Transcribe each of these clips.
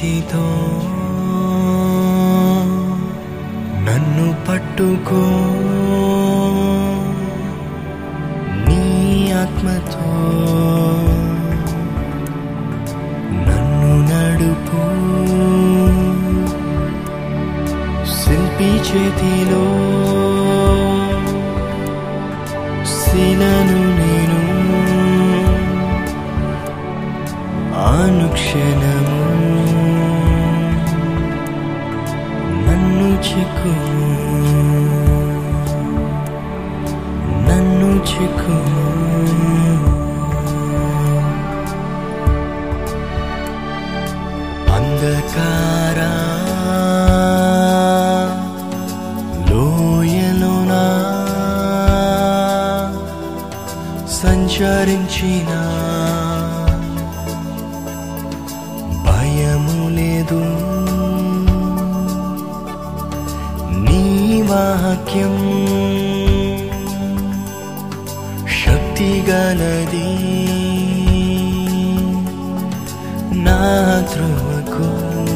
చేతితో నన్ను పట్టుకో, నీ ఆత్మతో నన్ను నడుపు. శిల్పి చేతిలో శిలను నేను, అనుక్షణము నన్ను చెక్కుము, నన్ను చెక్కుము. అంధకార లోయలోనా సంచరించిన భయము లేదు, నీ వాక్యం శక్తి గలది, నా త్రోవకు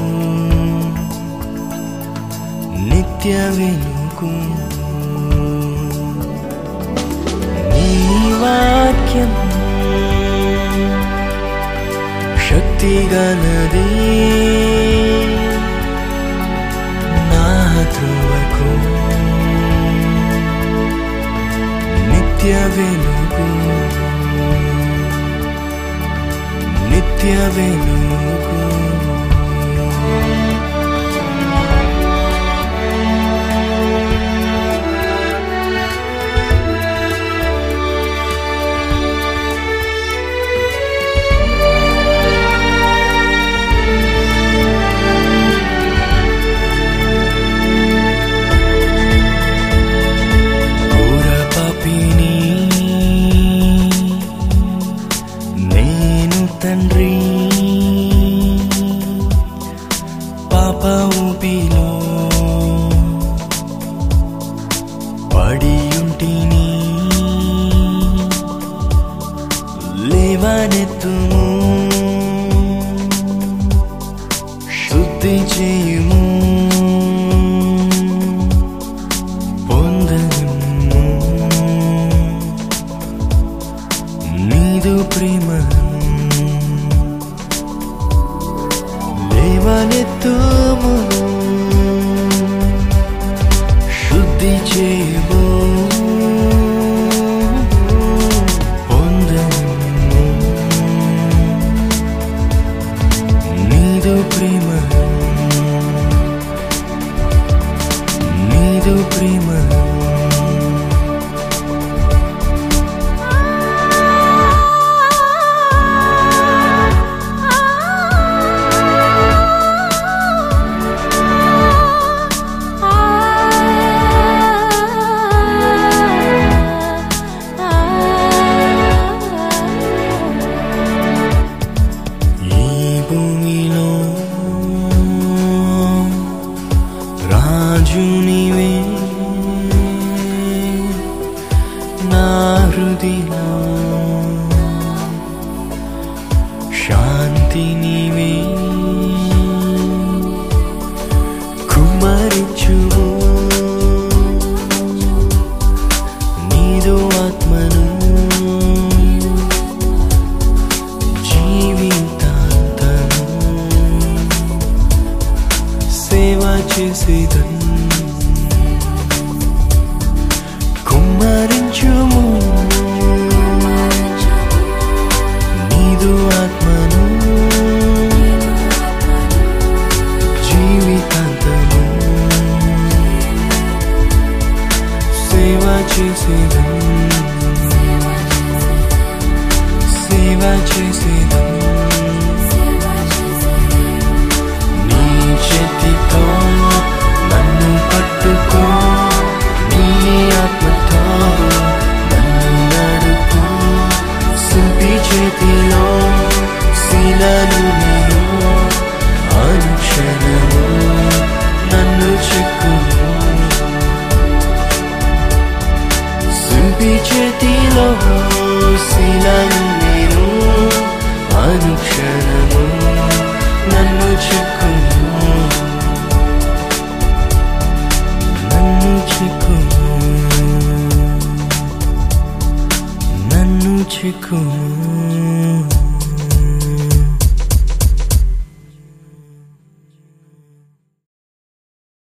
నిత్య వెలుగు. నీ వాక్యం శక్తి గలది, నా త్రోవకు నిత్య వెలుగు, నిత్య వెలుగు. తండ్రి పాప ఊపిలో పడియుంటిని, లేవనెత్తుము, శుద్ధి చేయుము, పొందను నీదు ప్రేమను. లేవనెత్తుము, శుద్ధి చేయుము, పొందను నీదు ప్రేమను, నీదు ప్రేమను. రాజు నీవే, నా హృదయలో శాంతి నీవే, కుమ్మరించుము నీదు ఆత్మను, జీవితాంతము సేవ చేసేదను. కుమ్మరించుము నీదు ఆత్మను, జీవితాంతము సేవ చేసేదను, సేవ చేసేదను. నీ చేతితో నన్ను పట్టుకో, నీ ఆత్మతో నన్ను నడుపు. శిల్పి చేతిలో శిలను నేను, అనుక్షణము నన్ను చెక్కుము. శిల్పి చేతిలో శిలను నేను, అనుక్షణము నన్ను చెక్కు. చిక్కును